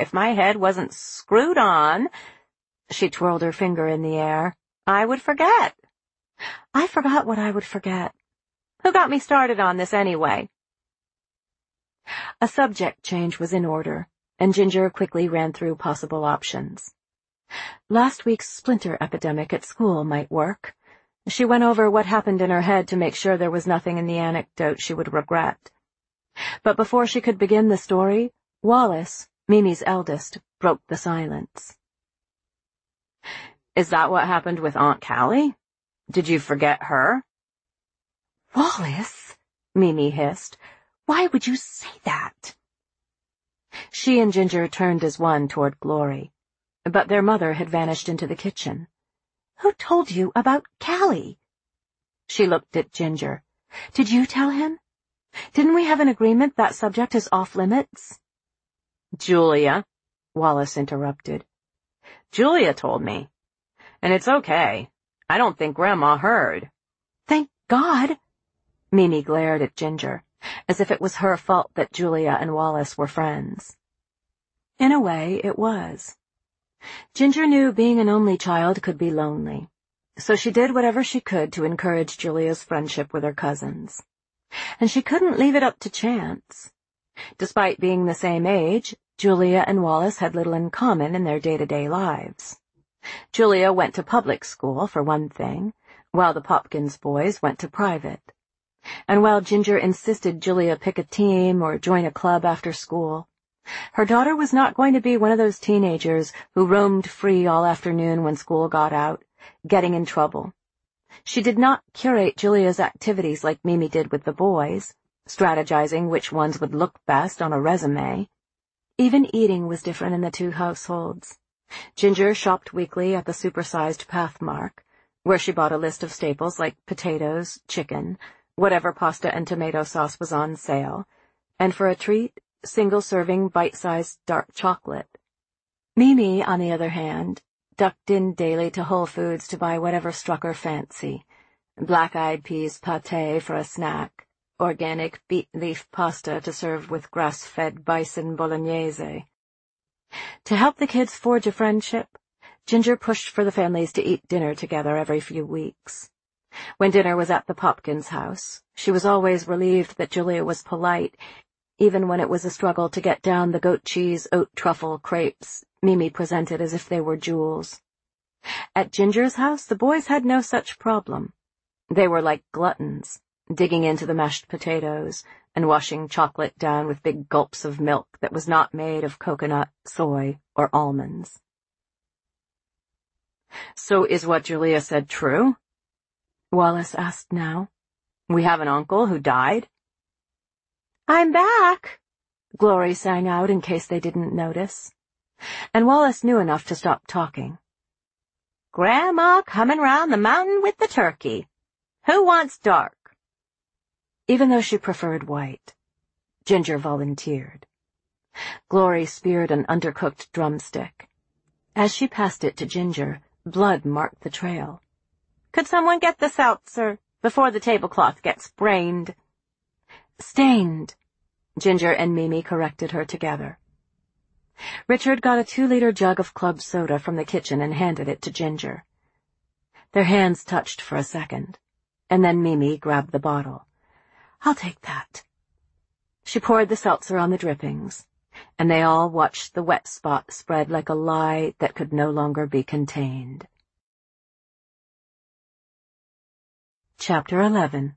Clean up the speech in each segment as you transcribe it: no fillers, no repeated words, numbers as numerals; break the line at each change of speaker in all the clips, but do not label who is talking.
if my head wasn't screwed on," she twirled her finger in the air, "I would forget. I forgot what I would forget. Who got me started on this anyway?" A subject change was in order, and Ginger quickly ran through possible options. Last week's splinter epidemic at school might work. She went over what happened in her head to make sure there was nothing in the anecdote she would regret. But before she could begin the story, Wallace, Mimi's eldest, broke the silence. "Is that what happened with Aunt Callie? Did you forget her?"
"Wallace," Mimi hissed, "why would you say that?"
She and Ginger turned as one toward Glory, but their mother had vanished into the kitchen.
"Who told you about Callie?"
She looked at Ginger. "Did you tell him? Didn't we have an agreement that subject is off limits?"
"Julia," Wallace interrupted. "Julia told me. And it's okay. I don't think Grandma heard."
"Thank God."
Mimi glared at Ginger, as if it was her fault that Julia and Wallace were friends. In a way, it was. Ginger knew being an only child could be lonely, so she did whatever she could to encourage Julia's friendship with her cousins. And she couldn't leave it up to chance. Despite being the same age, Julia and Wallace had little in common in their day-to-day lives. Julia went to public school, for one thing, while the Popkins boys went to private. And while Ginger insisted Julia pick a team or join a club after school, her daughter was not going to be one of those teenagers who roamed free all afternoon when school got out, getting in trouble. She did not curate Julia's activities like Mimi did with the boys, strategizing which ones would look best on a resume. Even eating was different in the two households. Ginger shopped weekly at the supersized Pathmark, where she bought a list of staples like potatoes, chicken, whatever pasta and tomato sauce was on sale, and for a treat, single-serving bite-sized dark chocolate. Mimi, on the other hand, ducked in daily to Whole Foods to buy whatever struck her fancy: black-eyed peas pâté for a snack, organic beet leaf pasta to serve with grass-fed bison bolognese. To help the kids forge a friendship, Ginger pushed for the families to eat dinner together every few weeks. When dinner was at the Popkins house, she was always relieved that Julia was polite, even when it was a struggle to get down the goat cheese oat truffle crepes Mimi presented as if they were jewels. At Ginger's house, the boys had no such problem. They were like gluttons, digging into the mashed potatoes and washing chocolate down with big gulps of milk that was not made of coconut, soy, or almonds.
"So is what Julia said true?"
Wallace asked now.
"We have an uncle who died?"
"I'm back," Glory sang out in case they didn't notice. And Wallace knew enough to stop talking.
"Grandma coming round the mountain with the turkey. Who wants dark?"
Even though she preferred white, Ginger volunteered. Glory speared an undercooked drumstick. As she passed it to Ginger, blood marked the trail.
"Could someone get the seltzer before the tablecloth gets sprained?"
"Stained," Ginger and Mimi corrected her together. Richard got a 2-liter jug of club soda from the kitchen and handed it to Ginger. Their hands touched for a second, and then Mimi grabbed the bottle. "I'll take that." She poured the seltzer on the drippings, and they all watched the wet spot spread like a lie that could no longer be contained. Chapter 11.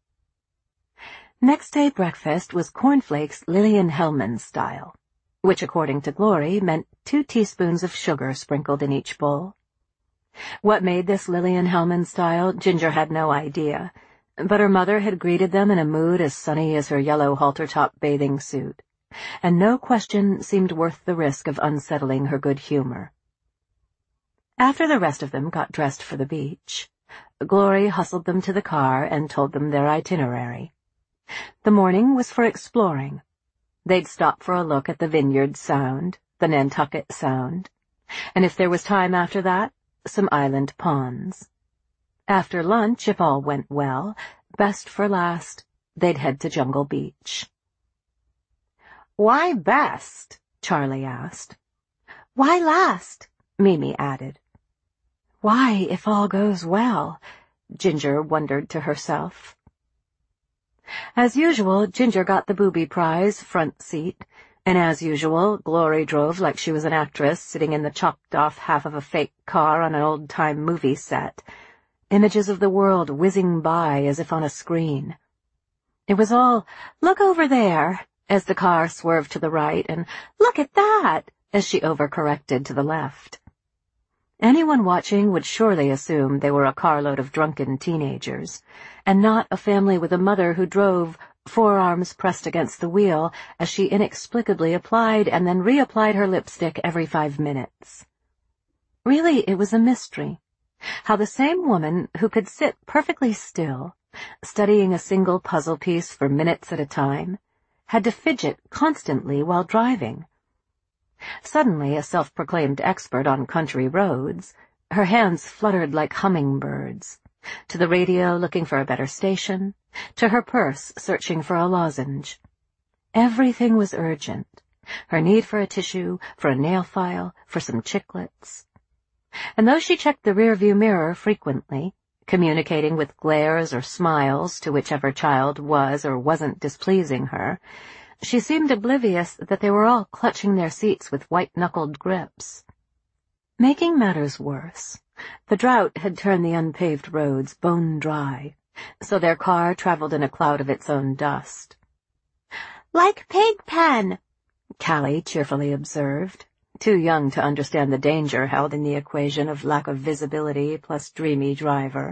Next day breakfast was cornflakes Lillian Hellman style, which according to Glory meant 2 teaspoons of sugar sprinkled in each bowl. What made this Lillian Hellman style, Ginger had no idea, but her mother had greeted them in a mood as sunny as her yellow halter-top bathing suit, and no question seemed worth the risk of unsettling her good humor. After the rest of them got dressed for the beach, Glory hustled them to the car and told them their itinerary. The morning was for exploring. They'd stop for a look at the Vineyard Sound, the Nantucket Sound, and if there was time after that, some island ponds. After lunch, if all went well, best for last, they'd head to Jungle Beach.
"Why best?"
Charlie asked.
Why last?
Mimi added. Why, if all goes well? Ginger wondered to herself. As usual, Ginger got the booby prize, front seat, and as usual, Glory drove like she was an actress sitting in the chopped-off half of a fake car on an old-time movie set, images of the world whizzing by as if on a screen. It was all, look over there, as the car swerved to the right, and look at that, as she overcorrected to the left. Anyone watching would surely assume they were a carload of drunken teenagers, and not a family with a mother who drove, forearms pressed against the wheel, as she inexplicably applied and then reapplied her lipstick every 5 minutes. Really, it was a mystery, how the same woman who could sit perfectly still, studying a single puzzle piece for minutes at a time, had to fidget constantly while driving. Suddenly, a self-proclaimed expert on country roads, her hands fluttered like hummingbirds, to the radio looking for a better station, to her purse searching for a lozenge. Everything was urgent. Her need for a tissue, for a nail file, for some chiclets. And though she checked the rearview mirror frequently, communicating with glares or smiles to whichever child was or wasn't displeasing her, she seemed oblivious that they were all clutching their seats with white-knuckled grips. Making matters worse, the drought had turned the unpaved roads bone dry, so their car traveled in a cloud of its own dust.
Like Pigpen,
Callie cheerfully observed, too young to understand the danger held in the equation of lack of visibility plus dreamy driver.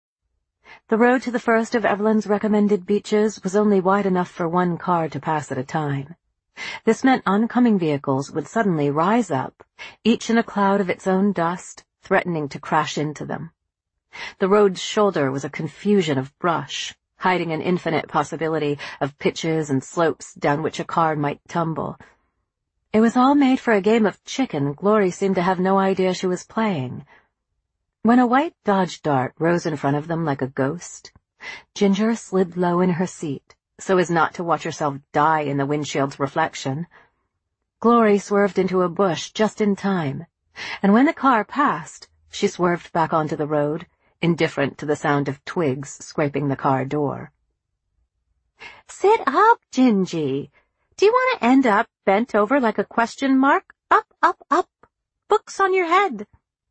The road to the first of Evelyn's recommended beaches was only wide enough for one car to pass at a time. This meant oncoming vehicles would suddenly rise up, each in a cloud of its own dust, threatening to crash into them. The road's shoulder was a confusion of brush, hiding an infinite possibility of pitches and slopes down which a car might tumble. It was all made for a game of chicken Glory seemed to have no idea she was playing. When a white Dodge Dart rose in front of them like a ghost, Ginger slid low in her seat, so as not to watch herself die in the windshield's reflection. Glory swerved into a bush just in time, and when the car passed, she swerved back onto the road, indifferent to the sound of twigs scraping the car door.
Sit up, Gingy. Do you want to end up bent over like a question mark? Up, up, up. Books on your head.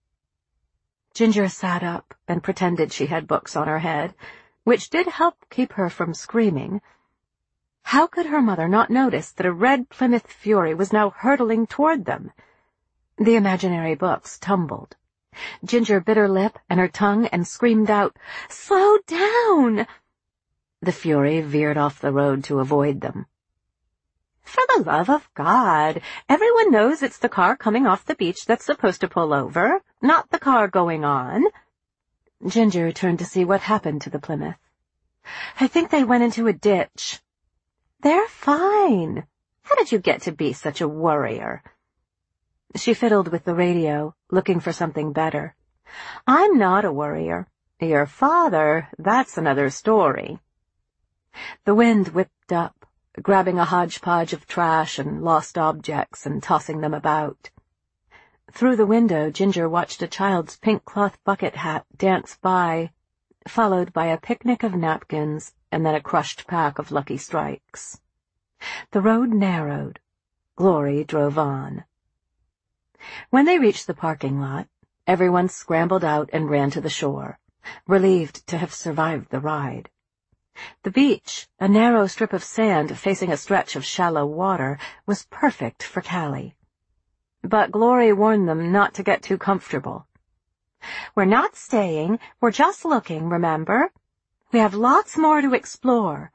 Ginger sat up and pretended she had books on her head, which did help keep her from screaming. How could her mother not notice that a red Plymouth Fury was now hurtling toward them? The imaginary books tumbled. Ginger bit her lip and her tongue and screamed out, "Slow down!" The Fury veered off the road to avoid them.
For the love of God, everyone knows it's the car coming off the beach that's supposed to pull over, not the car going on.
Ginger turned to see what happened to the Plymouth. I think they went into a ditch.
They're fine. How did you get to be such a worrier?
She fiddled with the radio, looking for something better.
I'm not a worrier. Your father, that's another story.
The wind whipped up, grabbing a hodgepodge of trash and lost objects and tossing them about. Through the window, Ginger watched a child's pink cloth bucket hat dance by, followed by a picnic of napkins and then a crushed pack of Lucky Strikes. The road narrowed. Glory drove on. When they reached the parking lot, everyone scrambled out and ran to the shore, relieved to have survived the ride. The beach, a narrow strip of sand facing a stretch of shallow water, was perfect for Callie. But Glory warned them not to get too comfortable.
We're not staying, we're just looking, remember? We have lots more to explore.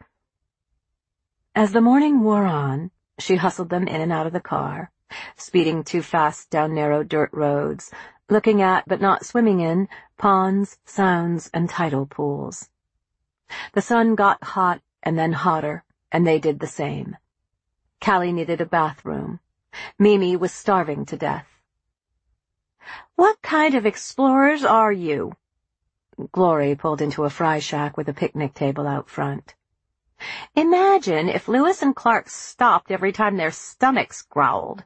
As the morning wore on, she hustled them in and out of the car, speeding too fast down narrow dirt roads, looking at but not swimming in ponds, sounds, and tidal pools. The sun got hot and then hotter, and they did the same. Callie needed a bathroom. Mimi was starving to death.
What kind of explorers are you?
Glory pulled into a fry shack with a picnic table out front. Imagine if Lewis and Clark stopped every time their stomachs growled.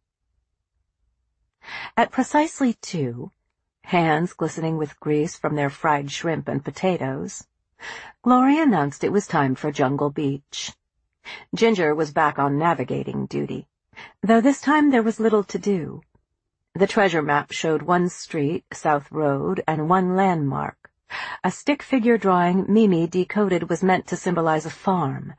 At precisely 2, hands glistening with grease from their fried shrimp and potatoes, Glory announced it was time for Jungle Beach. Ginger was back on navigating duty, though this time there was little to do. The treasure map showed 1 street, South Road, and 1 landmark. A stick figure drawing Mimi decoded was meant to symbolize a farm.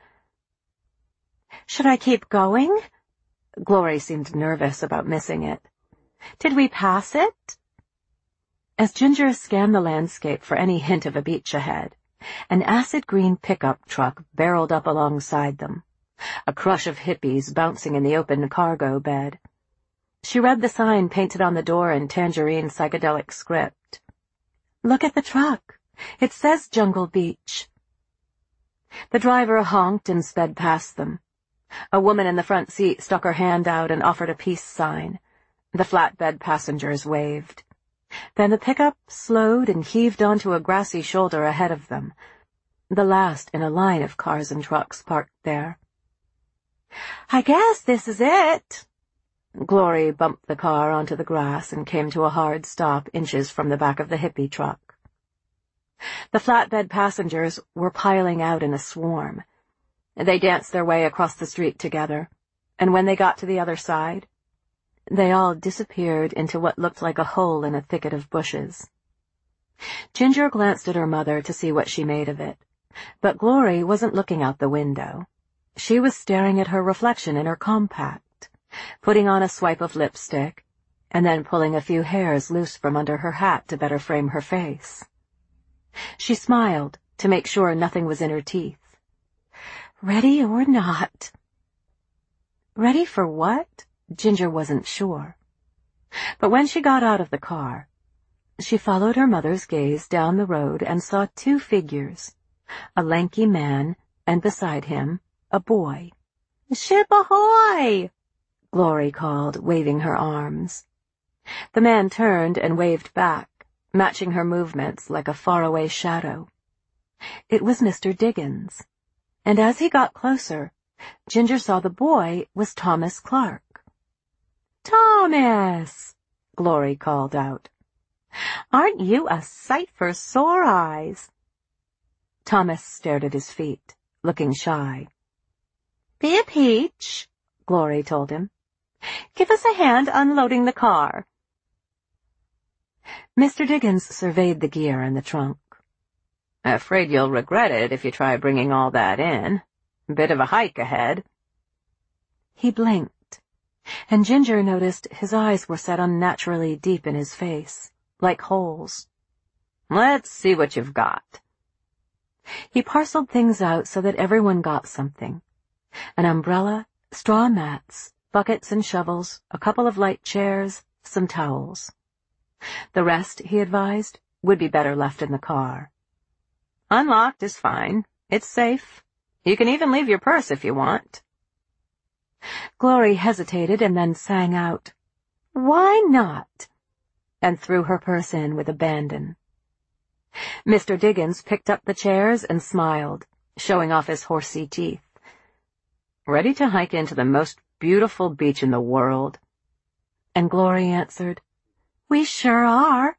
"Should I keep going?" Glory seemed nervous about missing it. "Did we pass it?" As Ginger scanned the landscape for any hint of a beach ahead, an acid-green pickup truck barreled up alongside them, a crush of hippies bouncing in the open cargo bed. She read the sign painted on the door in tangerine psychedelic script. "Look at the truck. It says Jungle Beach." The driver honked and sped past them. A woman in the front seat stuck her hand out and offered a peace sign. The flatbed passengers waved. Then the pickup slowed and heaved onto a grassy shoulder ahead of them, the last in a line of cars and trucks parked there. "I guess this is it." Glory bumped the car onto the grass and came to a hard stop inches from the back of the hippie truck. The flatbed passengers were piling out in a swarm. They danced their way across the street together, and when they got to the other side, they all disappeared into what looked like a hole in a thicket of bushes. Ginger glanced at her mother to see what she made of it, but Glory wasn't looking out the window. She was staring at her reflection in her compact, putting on a swipe of lipstick, and then pulling a few hairs loose from under her hat to better frame her face. She smiled to make sure nothing was in her teeth. "Ready or not?" Ready for what? Ginger wasn't sure. But when she got out of the car, she followed her mother's gaze down the road and saw 2 figures, a lanky man, and beside him, a boy. "Ship ahoy!" Glory called, waving her arms. The man turned and waved back, matching her movements like a faraway shadow. It was Mr. Diggins, and as he got closer, Ginger saw the boy was Thomas Clark. "Thomas!" Glory called out. "Aren't you a sight for sore eyes?" Thomas stared at his feet, looking shy. "Be a peach," Glory told him. "Give us a hand unloading the car." Mr. Diggins surveyed the gear in the trunk. "Afraid you'll regret it if you try bringing all that in. Bit of a hike ahead." He blinked, and Ginger noticed his eyes were set unnaturally deep in his face, like holes. "Let's see what you've got." He parceled things out so that everyone got something. An umbrella, straw mats, buckets and shovels, a couple of light chairs, some towels. The rest, he advised, would be better left in the car. "Unlocked is fine. It's safe. You can even leave your purse if you want." Glory hesitated and then sang out, "Why not?" and threw her purse in with abandon. Mr. Diggins picked up the chairs and smiled, showing off his horsey teeth. "Ready to hike into the most beautiful beach in the world?" And Glory answered, "We sure are."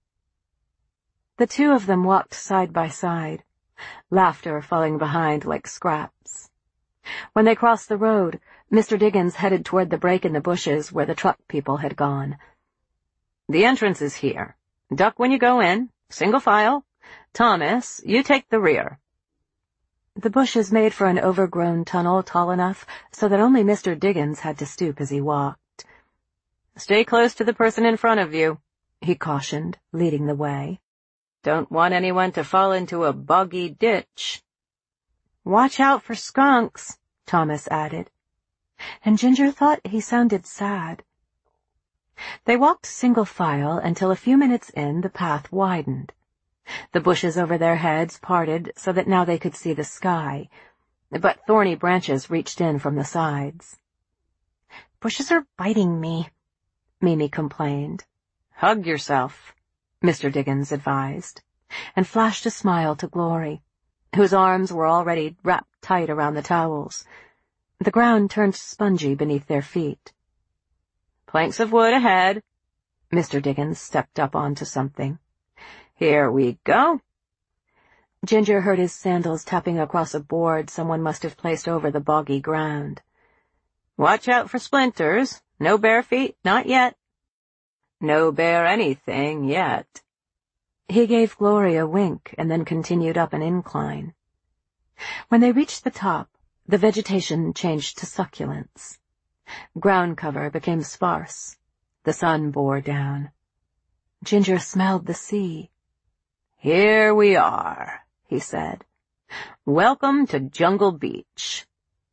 The 2 of them walked side by side, laughter falling behind like scraps. When they crossed the road, Mr. Diggins headed toward the break in the bushes where the truck people had gone. "The entrance is here. Duck when you go in, single file. Thomas, you take the rear." The bushes made for an overgrown tunnel tall enough so that only Mr. Diggins had to stoop as he walked. "Stay close to the person in front of you," he cautioned, leading the way. "Don't want anyone to fall into a boggy ditch." "Watch out for skunks," Thomas added, and Ginger thought he sounded sad. They walked single file until a few minutes in the path widened. The bushes over their heads parted so that now they could see the sky, but thorny branches reached in from the sides. "Bushes are biting me," Mimi complained. "Hug yourself," Mr. Diggins advised, and flashed a smile to Glory. whose arms were already wrapped tight around the towels. The ground turned spongy beneath their feet.
"Planks of wood ahead."
Mr. Diggins stepped up onto something.
"Here we go."
Ginger heard his sandals tapping across a board someone must have placed over the boggy ground.
"Watch out for splinters. No bare feet, not yet." "No bare anything yet."
He gave Glory a wink and then continued up an incline. When they reached the top, the vegetation changed to succulents. Ground cover became sparse. The sun bore down. Ginger smelled the sea.
"Here we are," he said. "Welcome to Jungle Beach."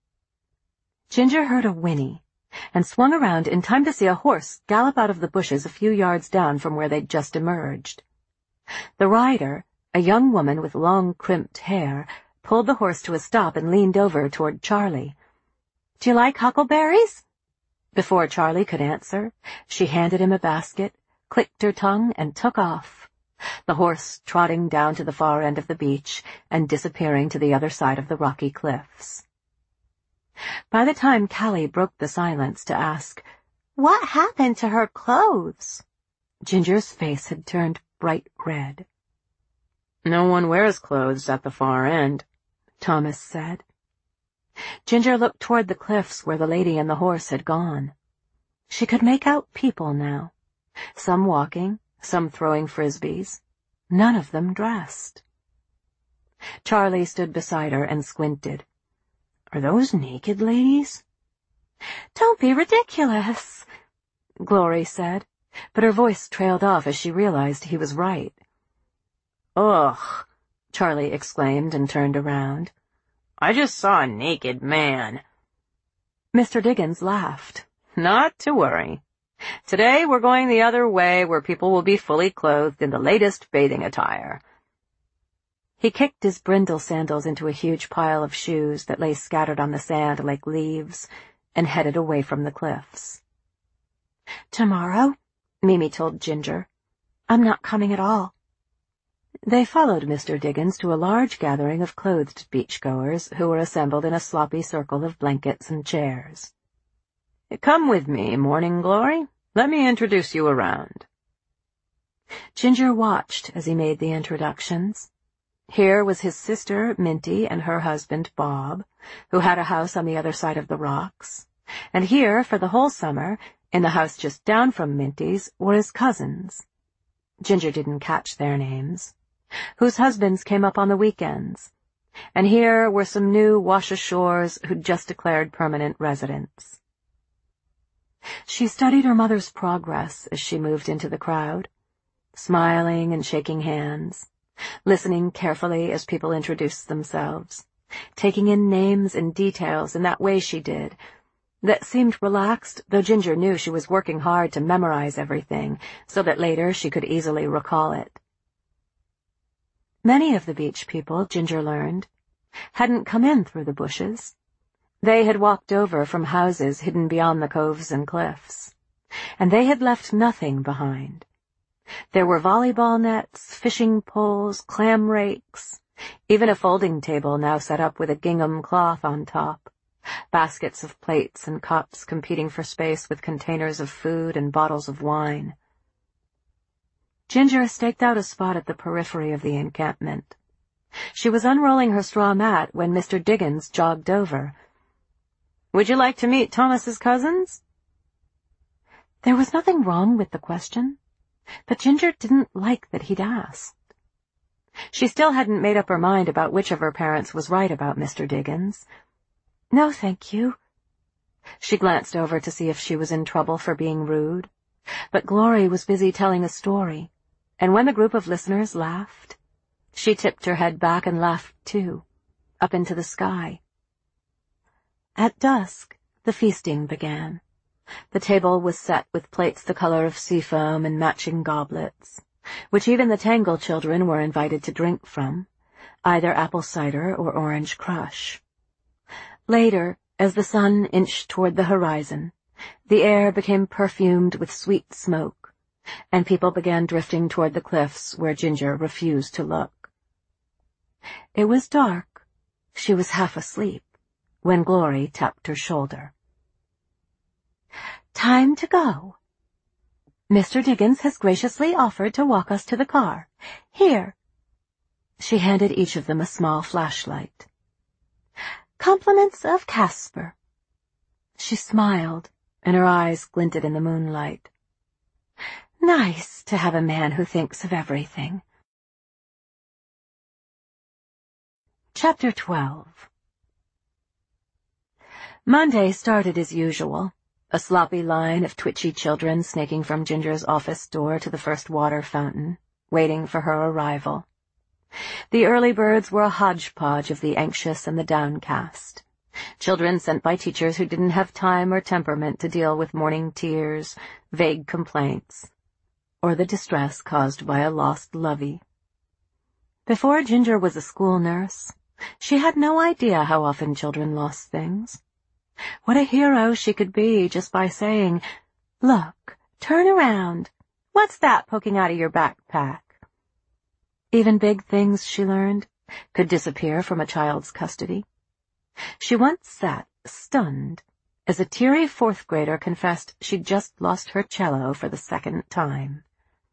Ginger heard a whinny and swung around in time to see a horse gallop out of the bushes a few yards down from where they'd just emerged. The rider, a young woman with long crimped hair, pulled the horse to a stop and leaned over toward Charlie. "Do you like huckleberries?" Before Charlie could answer, she handed him a basket, clicked her tongue, and took off, the horse trotting down to the far end of the beach and disappearing to the other side of the rocky cliffs. By the time Callie broke the silence to ask, "What happened to her clothes?" Ginger's face had turned bright red.
"No one wears clothes at the far end,"
Thomas said. Ginger looked toward the cliffs where the lady and the horse had gone. She could make out people now, some walking, some throwing frisbees, none of them dressed. Charlie stood beside her and squinted. "Are those naked ladies?" "Don't be ridiculous," Glory said, but her voice trailed off as she realized he was right.
"Ugh,"
Charlie exclaimed and turned around.
"I just saw a naked man."
Mr. Diggins laughed.
"Not to worry. Today we're going the other way where people will be fully clothed in the latest bathing attire."
He kicked his brindle sandals into a huge pile of shoes that lay scattered on the sand like leaves and headed away from the cliffs. "Tomorrow," Mimi told Ginger, "I'm not coming at all." They followed Mr. Diggins to a large gathering of clothed beachgoers who were assembled in a sloppy circle of blankets and chairs.
"Come with me, Morning Glory. Let me introduce you around."
Ginger watched as he made the introductions. Here was his sister, Minty, and her husband, Bob, who had a house on the other side of the rocks. And here, for the whole summer, in the house just down from Minty's, were his cousins. Ginger didn't catch their names, whose husbands came up on the weekends. And here were some new wash-ashores who'd just declared permanent residence. She studied her mother's progress as she moved into the crowd, smiling and shaking hands, listening carefully as people introduced themselves, taking in names and details in that way she did, that seemed relaxed, though Ginger knew she was working hard to memorize everything so that later she could easily recall it. Many of the beach people, Ginger learned, hadn't come in through the bushes. They had walked over from houses hidden beyond the coves and cliffs, and they had left nothing behind. There were volleyball nets, fishing poles, clam rakes, even a folding table now set up with a gingham cloth on top, baskets of plates and cups competing for space with containers of food and bottles of wine. Ginger staked out a spot at the periphery of the encampment. She was unrolling her straw mat when Mr. Diggins jogged over.
"Would you like to meet Thomas's cousins?"
There was nothing wrong with the question, but Ginger didn't like that he'd asked. She still hadn't made up her mind about which of her parents was right about Mr. Diggins. "No, thank you." She glanced over to see if she was in trouble for being rude, but Glory was busy telling a story, and when the group of listeners laughed, she tipped her head back and laughed too, up into the sky. At dusk, the feasting began. The table was set with plates the color of seafoam and matching goblets, which even the Tangle children were invited to drink from, either apple cider or orange crush. Later, as the sun inched toward the horizon, the air became perfumed with sweet smoke, and people began drifting toward the cliffs where Ginger refused to look. It was dark. She was half asleep when Glory tapped her shoulder. "Time to go. Mr. Diggins has graciously offered to walk us to the car. Here." She handed each of them a small flashlight. "Compliments of Casper." She smiled, and her eyes glinted in the moonlight. "Nice to have a man who thinks of everything." Chapter 12. Monday started as usual, a sloppy line of twitchy children snaking from Ginger's office door to the first water fountain, waiting for her arrival. The early birds were a hodgepodge of the anxious and the downcast, children sent by teachers who didn't have time or temperament to deal with morning tears, vague complaints, or the distress caused by a lost lovey. Before Ginger was a school nurse, she had no idea how often children lost things. What a hero she could be just by saying, "Look, turn around. What's that poking out of your backpack?" Even big things, she learned, could disappear from a child's custody. She once sat stunned as a teary fourth grader confessed she'd just lost her cello for the second time.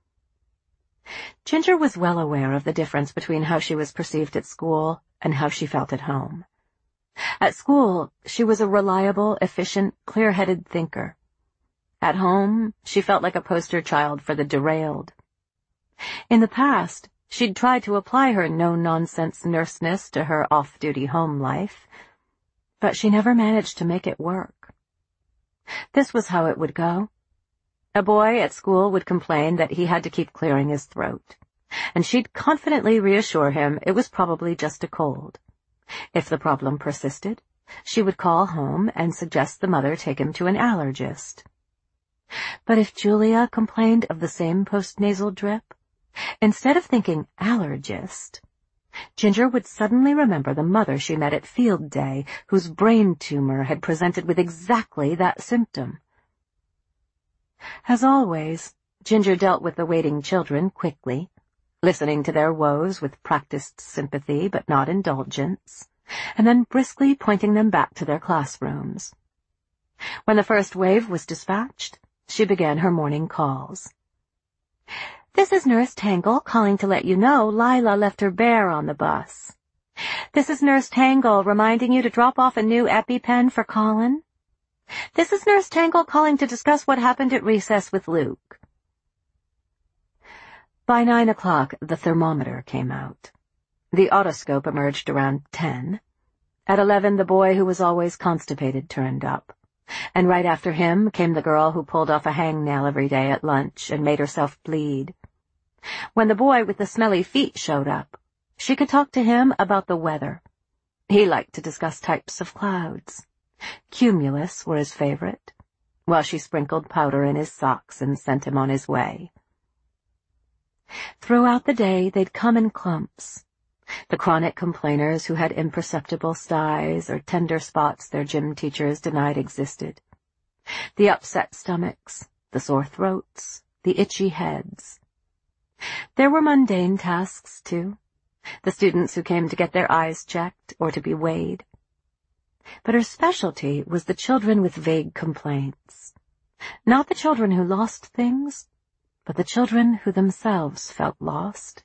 Ginger was well aware of the difference between how she was perceived at school and how she felt at home. At school, she was a reliable, efficient, clear-headed thinker. At home, she felt like a poster child for the derailed. In the past, she'd tried to apply her no-nonsense nurseness to her off-duty home life, but she never managed to make it work. This was how it would go. A boy at school would complain that he had to keep clearing his throat, and she'd confidently reassure him it was probably just a cold. If the problem persisted, she would call home and suggest the mother take him to an allergist. But if Julia complained of the same postnasal drip, instead of thinking allergist, Ginger would suddenly remember the mother she met at field day whose brain tumor had presented with exactly that symptom. As always, Ginger dealt with the waiting children quickly, listening to their woes with practiced sympathy but not indulgence, and then briskly pointing them back to their classrooms. When the first wave was dispatched, she began her morning calls. "This is Nurse Tangle calling to let you know Lila left her bear on the bus. This is Nurse Tangle reminding you to drop off a new EpiPen for Colin. This is Nurse Tangle calling to discuss what happened at recess with Luke." By 9 o'clock, the thermometer came out. The otoscope emerged around 10. At 11, the boy who was always constipated turned up, and right after him came the girl who pulled off a hangnail every day at lunch and made herself bleed. When the boy with the smelly feet showed up, she could talk to him about the weather. He liked to discuss types of clouds. Cumulus were his favorite, while she sprinkled powder in his socks and sent him on his way. Throughout the day, they'd come in clumps. The chronic complainers who had imperceptible styes or tender spots their gym teachers denied existed. The upset stomachs, the sore throats, the itchy heads. There were mundane tasks, too. The students who came to get their eyes checked or to be weighed. But her specialty was the children with vague complaints. Not the children who lost things, but the children who themselves felt lost.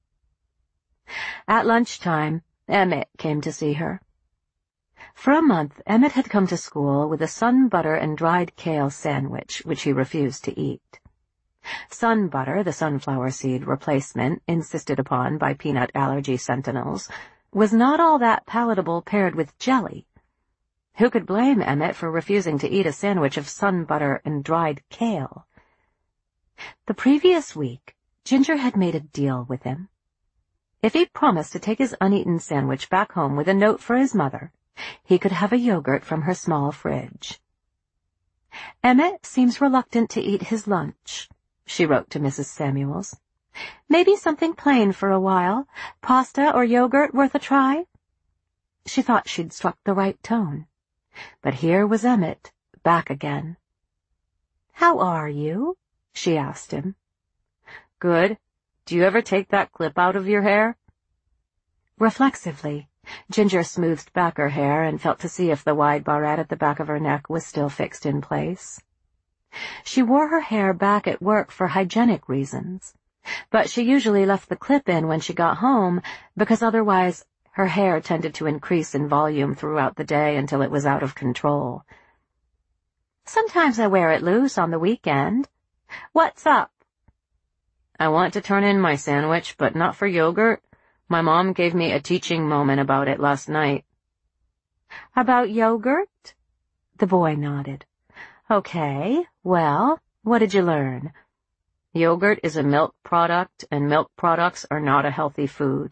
At lunchtime, Emmett came to see her. For a month, Emmett had come to school with a sun butter and dried kale sandwich, which he refused to eat. Sun butter, the sunflower seed replacement insisted upon by peanut allergy sentinels, was not all that palatable paired with jelly. Who could blame Emmett for refusing to eat a sandwich of sun butter and dried kale? The previous week, Ginger had made a deal with him. If he promised to take his uneaten sandwich back home with a note for his mother, he could have a yogurt from her small fridge. "Emmett seems reluctant to eat his lunch," she wrote to Mrs. Samuels. "Maybe something plain for a while, pasta or yogurt worth a try?" She thought she'd struck the right tone. But here was Emmett, back again. "How are you?" she asked him. "Good. Do you ever take that clip out of your hair?" Reflexively, Ginger smoothed back her hair and felt to see if the wide barrette at the back of her neck was still fixed in place. She wore her hair back at work for hygienic reasons, but she usually left the clip in when she got home because otherwise her hair tended to increase in volume throughout the day until it was out of control. "Sometimes I wear it loose on the weekend. What's up?"
"I want to turn in my sandwich, but not for yogurt. My mom gave me a teaching moment about it last night."
"About yogurt?" The boy nodded. "Okay, well, what did you learn?"
"Yogurt is a milk product, and milk products are not a healthy food."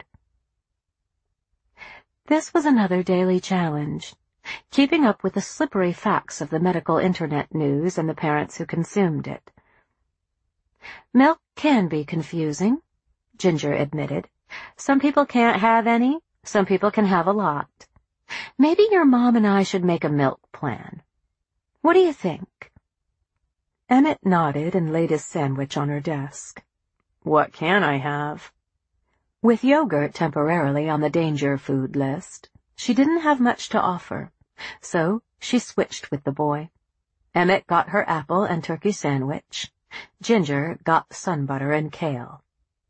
This was another daily challenge, keeping up with the slippery facts of the medical internet news and the parents who consumed it. "Milk can be confusing," Ginger admitted. "Some people can't have any, some people can have a lot. Maybe your mom and I should make a milk plan. What do you think?" Emmett nodded and laid his sandwich on her desk.
"What can I have?"
With yogurt temporarily on the danger food list, she didn't have much to offer, so she switched with the boy. Emmett got her apple and turkey sandwich. Ginger got sun butter and kale.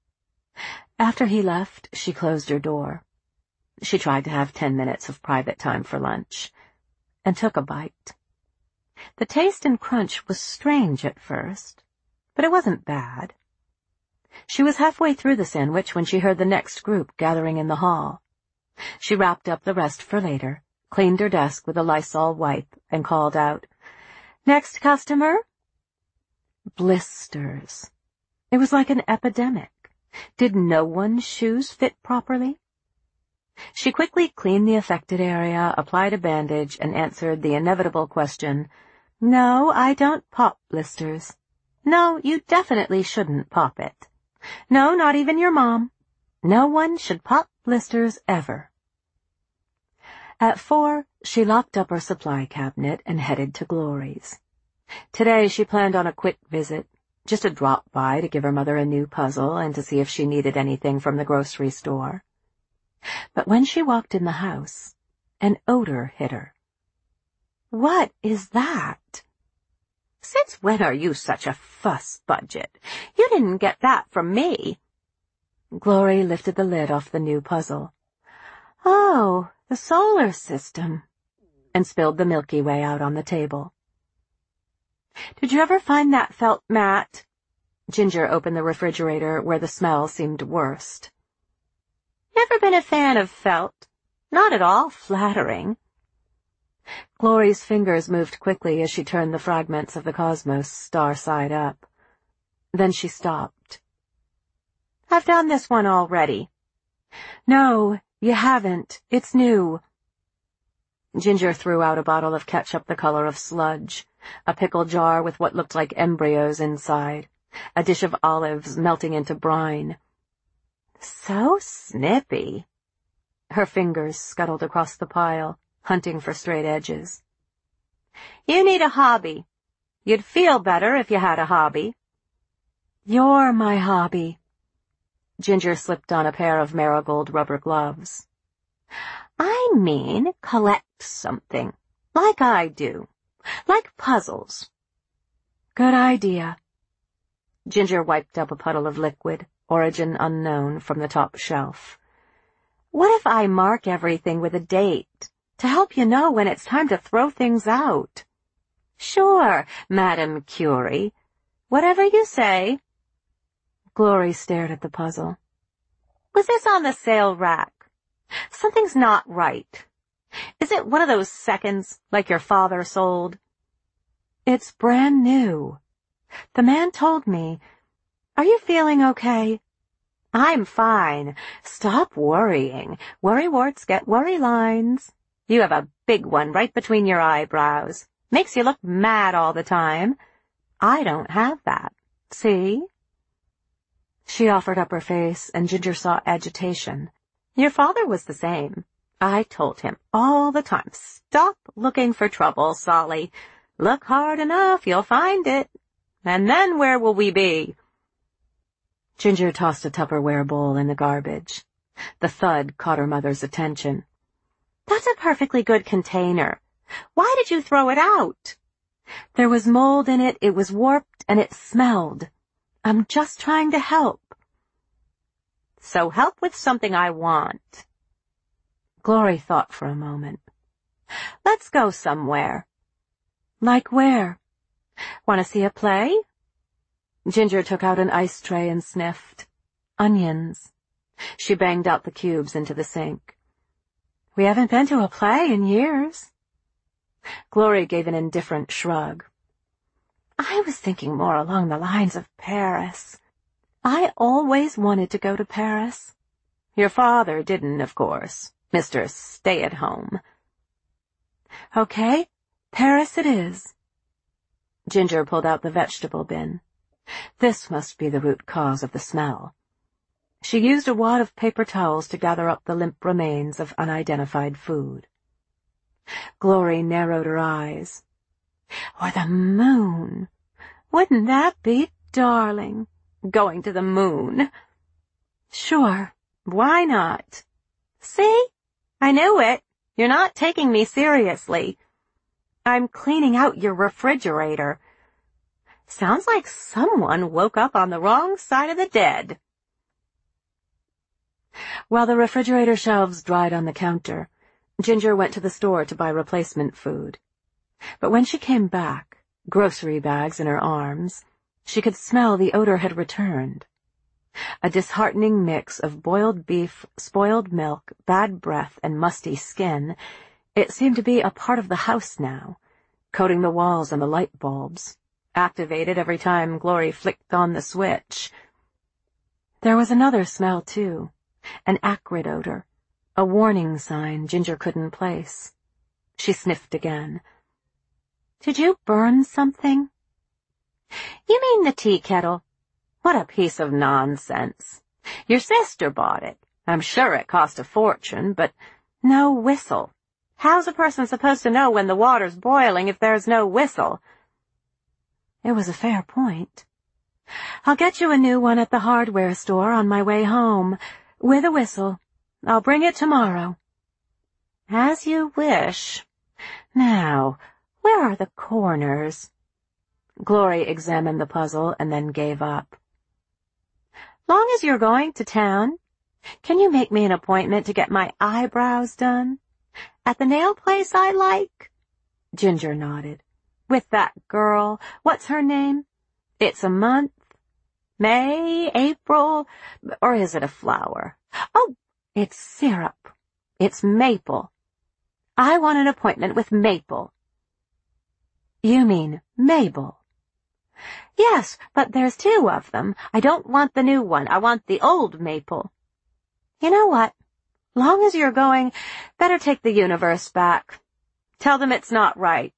After he left, she closed her door. She tried to have 10 minutes of private time for lunch, and took a bite. The taste and crunch was strange at first, but it wasn't bad. She was halfway through the sandwich when she heard the next group gathering in the hall. She wrapped up the rest for later, cleaned her desk with a Lysol wipe, and called out, "Next customer?" Blisters. It was like an epidemic. Did no one's shoes fit properly? She quickly cleaned the affected area, applied a bandage, and answered the inevitable question, "No, I don't pop blisters. No, you definitely shouldn't pop it. No, not even your mom. No one should pop blisters ever." At 4, she locked up her supply cabinet and headed to Glory's. Today she planned on a quick visit, just a drop-by to give her mother a new puzzle and to see if she needed anything from the grocery store. But when she walked in the house, an odor hit her. "What is that?" "Since when are you such a fuss budget? You didn't get that from me." Glory lifted the lid off the new puzzle. "Oh, the solar system," and spilled the Milky Way out on the table. "Did you ever find that felt mat?" Ginger opened the refrigerator where the smell seemed worst. "Never been a fan of felt. Not at all flattering." Glory's fingers moved quickly as she turned the fragments of the cosmos star side up. Then she stopped. "I've done this one already." "No, you haven't. It's new." Ginger threw out a bottle of ketchup the color of sludge, a pickle jar with what looked like embryos inside, a dish of olives melting into brine. "So snippy." Her fingers scuttled across the pile, hunting for straight edges. "You need a hobby. You'd feel better if you had a hobby." "You're my hobby." Ginger slipped on a pair of marigold rubber gloves. "I mean, collect something, like I do. Like puzzles." "Good idea." Ginger wiped up a puddle of liquid, origin unknown, from the top shelf. "What if I mark everything with a date, to help you know when it's time to throw things out?" "Sure, Madame Curie. Whatever you say." Glory stared at the puzzle. "Was this on the sale rack? Something's not right. Is it one of those seconds, like your father sold?" "It's brand new. The man told me. Are you feeling okay?" "I'm fine. Stop worrying. Worrywarts get worry lines. You have a big one right between your eyebrows. Makes you look mad all the time. I don't have that. See?" She offered up her face, and Ginger saw agitation. "Your father was the same. I told him all the time, stop looking for trouble, Solly. Look hard enough, you'll find it. And then where will we be?" Ginger tossed a Tupperware bowl in the garbage. The thud caught her mother's attention.
That's a perfectly good container. Why did you throw it out?
There was mold in it, it was warped, and it smelled. I'm just trying to help.
So help with something I want.
Glory thought for a moment.
Let's go somewhere.
Like where?
Want to see a play?
Ginger took out an ice tray and sniffed. Onions. She banged out the cubes into the sink. We haven't been to a play in years. Glory gave an indifferent shrug.
I was thinking more along the lines of Paris.
I always wanted to go to Paris.
Your father didn't, of course. Mr. Stay-at-home.
Okay, Paris it is.
Ginger pulled out the vegetable bin. This must be the root cause of the smell. She used a wad of paper towels to gather up the limp remains of unidentified food. Glory narrowed her eyes.
Or the moon. Wouldn't that be darling?
Going to the moon?
Sure,
why not?
See? I knew it. You're not taking me seriously. I'm cleaning out your refrigerator. Sounds like someone woke up on the wrong side of the dead.
While the refrigerator shelves dried on the counter, Ginger went to the store to buy replacement food. But when she came back, grocery bags in her arms, she could smell the odor had returned. A disheartening mix of boiled beef, spoiled milk, bad breath, and musty skin. It seemed to be a part of the house now, coating the walls and the light bulbs, activated every time Glory flicked on the switch. There was another smell, too, an acrid odor, a warning sign Ginger couldn't place. She sniffed again.
Did you burn something? You mean the tea kettle? What a piece of nonsense. Your sister bought it. I'm sure it cost a fortune, but no whistle. How's a person supposed to know when the water's boiling if there's no whistle?
It was a fair point. I'll get you a new one at the hardware store on my way home, with a whistle. I'll bring it tomorrow.
As you wish.
Now, where are the corners? Glory examined the puzzle and then gave up.
Long as you're going to town, can you make me an appointment to get my eyebrows done? At the nail place I like?
Ginger nodded.
With that girl, what's her name? It's a month? May, April, or is it a flower? Oh, it's syrup. It's Maple. I want an appointment with Maple.
You mean Mabel?
Yes, but there's two of them. I don't want the new one. I want the old Maple. You know what? Long as you're going, better take the universe back. Tell them it's not right.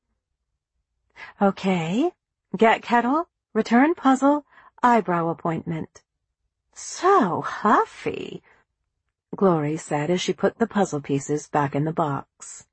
Okay. Get kettle, return puzzle, eyebrow appointment.
So huffy,
Glory said as she put the puzzle pieces back in the box.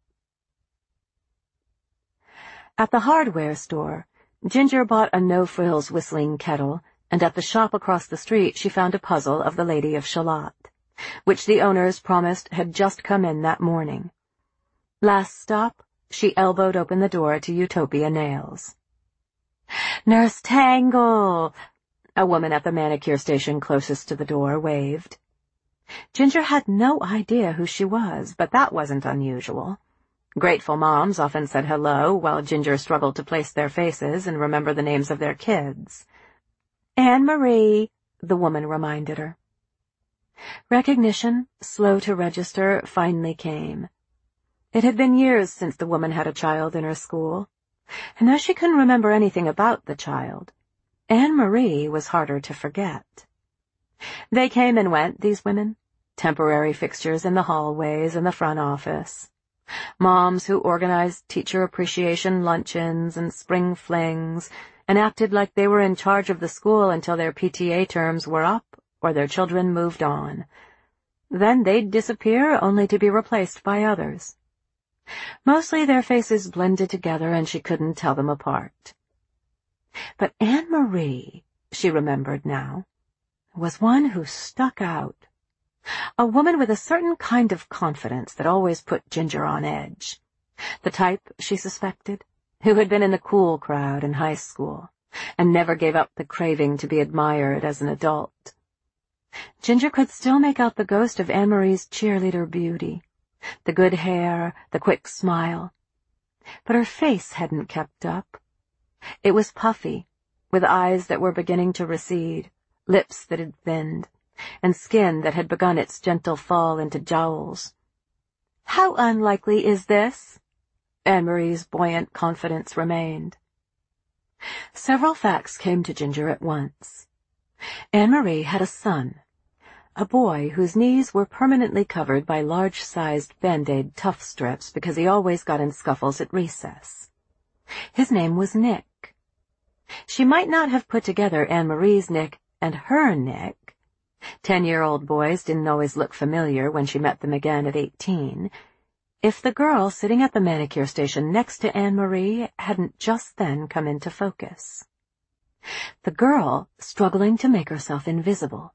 At the hardware store, Ginger bought a no-frills whistling kettle, and at the shop across the street she found a puzzle of the Lady of Shalott, which the owners promised had just come in that morning. Last stop, she elbowed open the door to Utopia Nails.
Nurse Tangle!
A woman at the manicure station closest to the door waved. Ginger had no idea who she was, but that wasn't unusual. Grateful moms often said hello, while Ginger struggled to place their faces and remember the names of their kids.
Anne-Marie,
the woman reminded her. Recognition, slow to register, finally came. It had been years since the woman had a child in her school, and though she couldn't remember anything about the child, Anne-Marie was harder to forget. They came and went, these women, temporary fixtures in the hallways and the front office. Moms who organized teacher appreciation luncheons and spring flings and acted like they were in charge of the school until their PTA terms were up or their children moved on. Then they'd disappear only to be replaced by others. Mostly their faces blended together and she couldn't tell them apart. But Anne-Marie, she remembered now, was one who stuck out. A woman with a certain kind of confidence that always put Ginger on edge. The type, she suspected, who had been in the cool crowd in high school and never gave up the craving to be admired as an adult. Ginger could still make out the ghost of Anne-Marie's cheerleader beauty, the good hair, the quick smile. But her face hadn't kept up. It was puffy, with eyes that were beginning to recede, lips that had thinned, and skin that had begun its gentle fall into jowls. "How unlikely is this?" Anne-Marie's buoyant confidence remained. Several facts came to Ginger at once. Anne-Marie had a son, a boy whose knees were permanently covered by large-sized Band-Aid tough strips because he always got in scuffles at recess. His name was Nick. She might not have put together Anne-Marie's Nick and her Nick. 10-year-old boys didn't always look familiar when she met them again at 18, if the girl sitting at the manicure station next to Anne-Marie hadn't just then come into focus. The girl struggling to make herself invisible.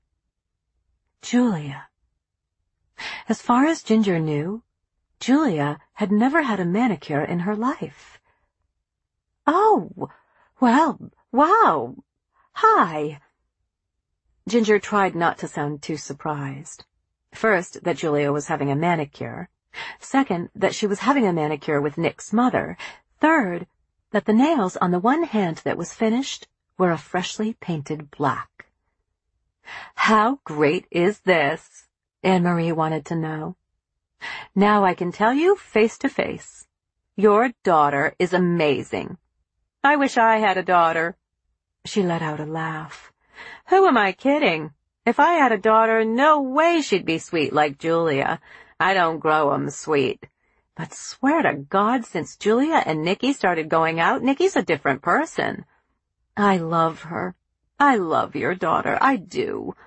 Julia. As far as Ginger knew, Julia had never had a manicure in her life. "Oh, well, wow. Hi." Ginger tried not to sound too surprised. First, that Julia was having a manicure. Second, that she was having a manicure with Nick's mother. Third, that the nails on the one hand that was finished were a freshly painted black. "How great is this?" Anne-Marie wanted to know. "Now I can tell you face to face. Your daughter is amazing. I wish I had a daughter." She let out a laugh. "Who am I kidding? If I had a daughter, no way she'd be sweet like Julia. I don't grow 'em sweet. But swear to God, since Julia and Nicky started going out, Nicky's a different person. I love her. I love your daughter. I do."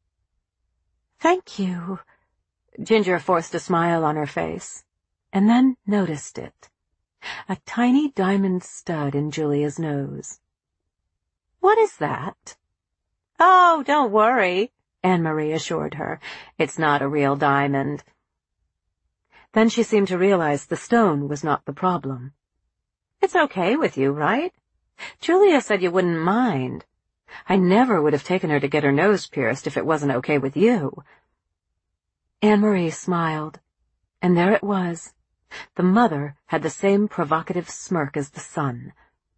"Thank you." Ginger forced a smile on her face, and then noticed it. A tiny diamond stud in Julia's nose. "What is that?" "Oh, don't worry," Anne-Marie assured her. "It's not a real diamond." Then she seemed to realize the stone was not the problem. "It's okay with you, right? Julia said you wouldn't mind. I never would have taken her to get her nose pierced if it wasn't okay with you." Anne-Marie smiled, and there it was. The mother had the same provocative smirk as the son.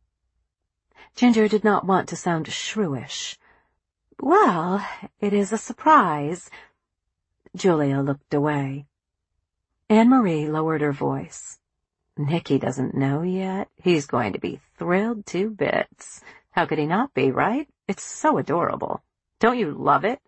Ginger did not want to sound shrewish. "Well, it is a surprise." Julia looked away. Anne-Marie lowered her voice. "Nicky doesn't know yet. He's going to be thrilled to bits. How could he not be, right? It's so adorable. Don't you love it?"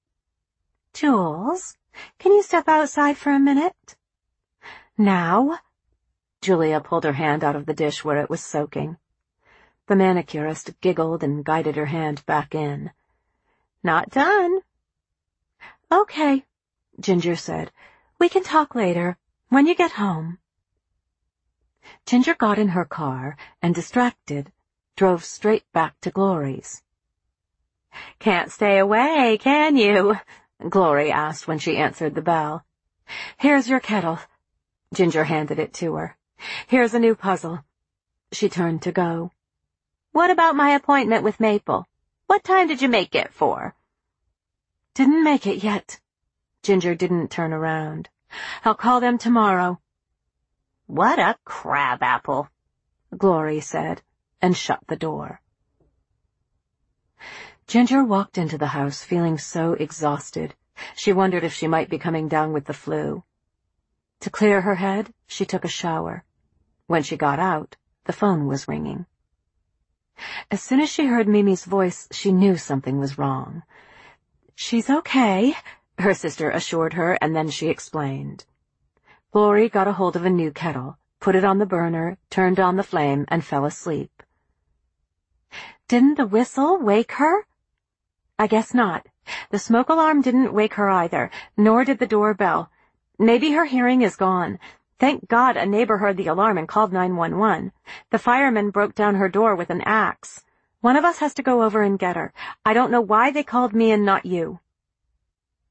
"Jules, can you step outside for a minute?" "Now?" Julia pulled her hand out of the dish where it was soaking. The manicurist giggled and guided her hand back in. "Not done." "Okay," Ginger said. "We can talk later, when you get home." Ginger got in her car and, distracted, drove straight back to Glory's. "Can't stay away, can you?" Glory asked when she answered the bell. "Here's your kettle." Ginger handed it to her. "Here's a new puzzle." She turned to go. "What about my appointment with Maple? What time did you make it for?" "Didn't make it yet." Ginger didn't turn around. "I'll call them tomorrow." "What a crabapple," Glory said, and shut the door. Ginger walked into the house feeling so exhausted, she wondered if she might be coming down with the flu. To clear her head, she took a shower. When she got out, the phone was ringing. As soon as she heard Mimi's voice, she knew something was wrong. "She's okay," her sister assured her, and then she explained. Glory got a hold of a new kettle, put it on the burner, turned on the flame, and fell asleep. "Didn't the whistle wake her?" "I guess not. The smoke alarm didn't wake her either, nor did the doorbell. Maybe her hearing is gone. Thank God a neighbor heard the alarm and called 911. The fireman broke down her door with an axe. One of us has to go over and get her. I don't know why they called me and not you."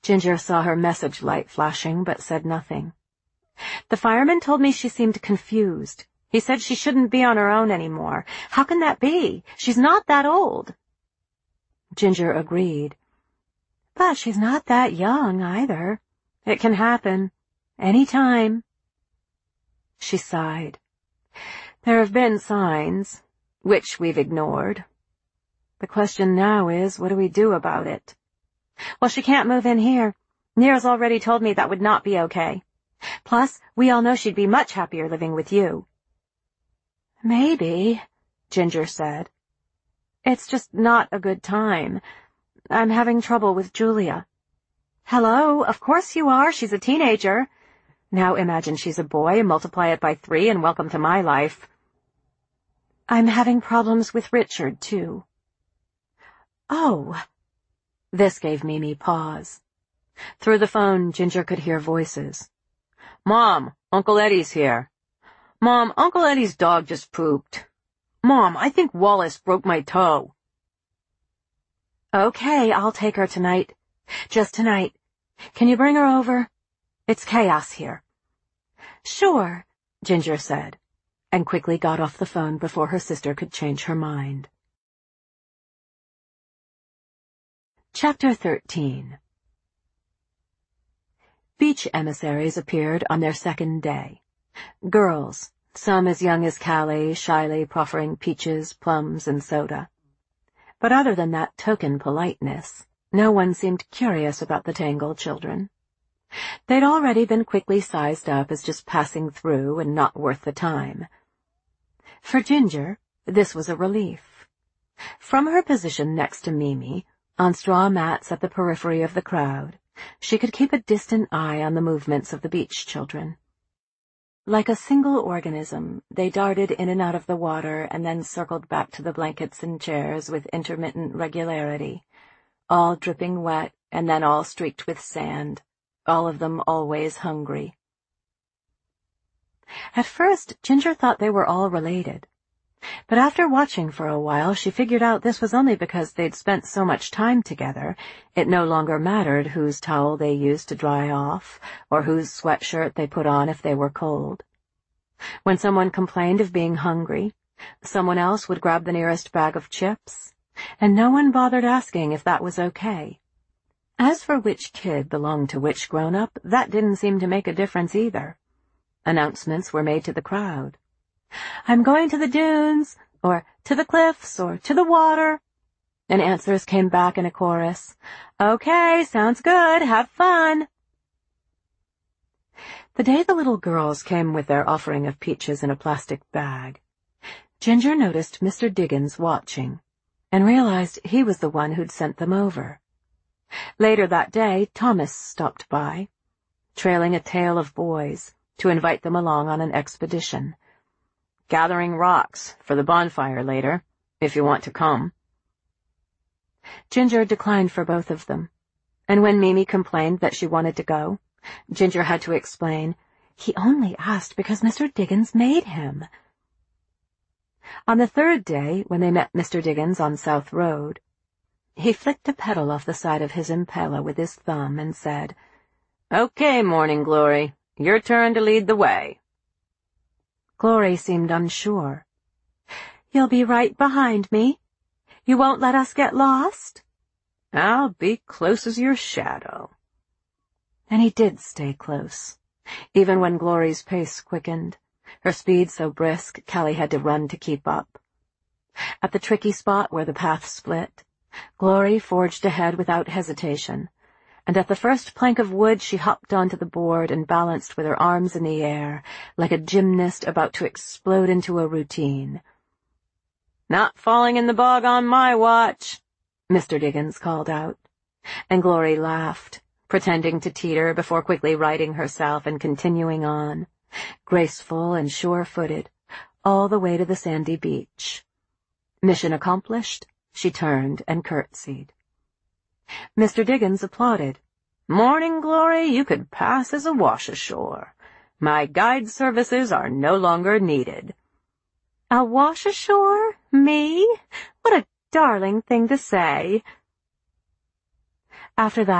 Ginger saw her message light flashing, but said nothing. The fireman told me she seemed confused. He said she shouldn't be on her own anymore. How can that be? She's not that old. Ginger agreed. But she's not that young, either. It can happen. Any time. She sighed. There have been signs, which we've ignored. The question now is, what do we do about it? Well, she can't move in here. Neera's already told me that would not be okay. Plus, we all know she'd be much happier living with you. Maybe, Ginger said. It's just not a good time. I'm having trouble with Julia. Hello, of course you are. She's a teenager. Now imagine she's a boy, multiply it by 3, and welcome to my life. I'm having problems with Richard, too. Oh. This gave Mimi pause. Through the phone, Ginger could hear voices. Mom, Uncle Eddie's here. Mom, Uncle Eddie's dog just pooped. Mom, I think Wallace broke my toe. Okay, I'll take her tonight. Just tonight. Can you bring her over? It's chaos here. Sure, Ginger said, and quickly got off the phone before her sister could change her mind. Chapter 13. Beach emissaries appeared on their second day. Girls, some as young as Callie, shyly proffering peaches, plums, and soda. But other than that token politeness, no one seemed curious about the Tangle children. They'd already been quickly sized up as just passing through and not worth the time. For Ginger, this was a relief. From her position next to Mimi, on straw mats at the periphery of the crowd, she could keep a distant eye on the movements of the beach children. Like a single organism, they darted in and out of the water and then circled back to the blankets and chairs with intermittent regularity, all dripping wet and then all streaked with sand, all of them always hungry. At first, Ginger thought they were all related. But after watching for a while, she figured out this was only because they'd spent so much time together, it no longer mattered whose towel they used to dry off, or whose sweatshirt they put on if they were cold. When someone complained of being hungry, someone else would grab the nearest bag of chips, and no one bothered asking if that was okay. As for which kid belonged to which grown-up, that didn't seem to make a difference either. Announcements were made to the crowd. I'm going to the dunes, or to the cliffs, or to the water. And answers came back in a chorus. Okay, sounds good, have fun. The day the little girls came with their offering of peaches in a plastic bag, Ginger noticed Mr. Diggins watching, and realized he was the one who'd sent them over. Later that day, Thomas stopped by, trailing a tail of boys, to invite them along on an expedition. Gathering rocks for the bonfire later, if you want to come. Ginger declined for both of them, and when Mimi complained that she wanted to go, Ginger had to explain, he only asked because Mr. Diggins made him. On the third day, when they met Mr. Diggins on South Road, he flicked a petal off the side of his Impala with his thumb and said, Okay, Morning Glory, your turn to lead the way. Glory seemed unsure. You'll be right behind me? You won't let us get lost? I'll be close as your shadow. And he did stay close, even when Glory's pace quickened, her speed so brisk Callie had to run to keep up. At the tricky spot where the path split, Glory forged ahead without hesitation, and at the first plank of wood she hopped onto the board and balanced with her arms in the air, like a gymnast about to explode into a routine. Not falling in the bog on my watch, Mr. Diggins called out, and Glory laughed, pretending to teeter before quickly righting herself and continuing on, graceful and sure-footed, all the way to the sandy beach. Mission accomplished, she turned and curtsied. Mr. Diggins applauded. Morning Glory, you could pass as a wash-ashore. My guide services are no longer needed. A wash-ashore? Me? What a darling thing to say. After that,